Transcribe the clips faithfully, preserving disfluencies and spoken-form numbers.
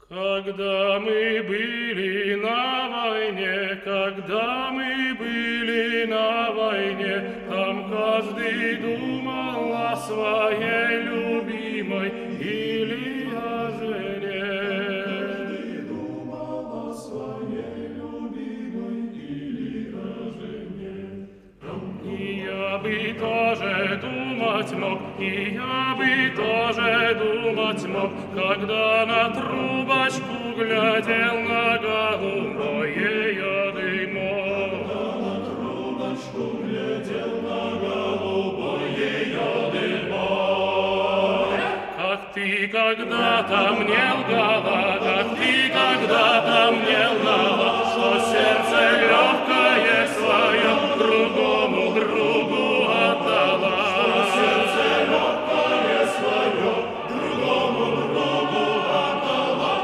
Когда мы были на войне, когда мы были на войне, там каждый думал о своей любимой или о жене. Каждый думал о своей любимой или о жене. И я бы тоже думать мог, и я бы тоже думать мог, когда на трубочку глядел на голубое я дымок. Когда на трубочку глядел на голубое я дымок. Как ты когда-то мне лгала, как ты когда-то мне лгала, что сердце легкое свое другому другу отдала. Что сердце легкое свое другому другу отдала.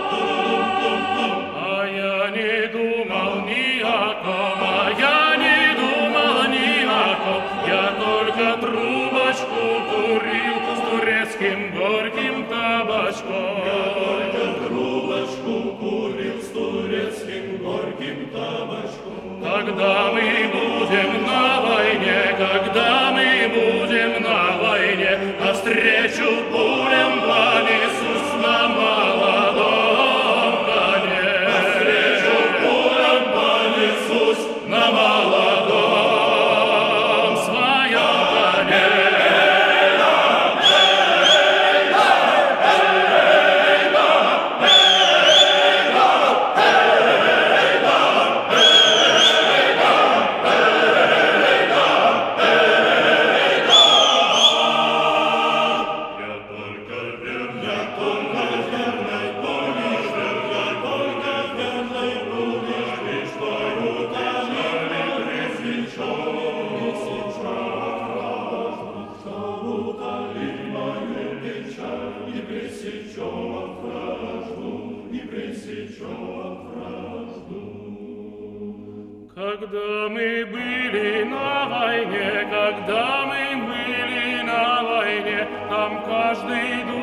А я не думал ни о ком, а я не думал ни о ком, я только трубочку курил с турецким горьким табачком. Я только трубочку курил с турецким горьким табачком. Когда мы будем на войне, когда мы будем на войне, навстречу пулям понесусь на молодом коне. Навстречу пулям понесусь на молодом своем коне. Когда мы были на войне, когда мы были на войне, там каждый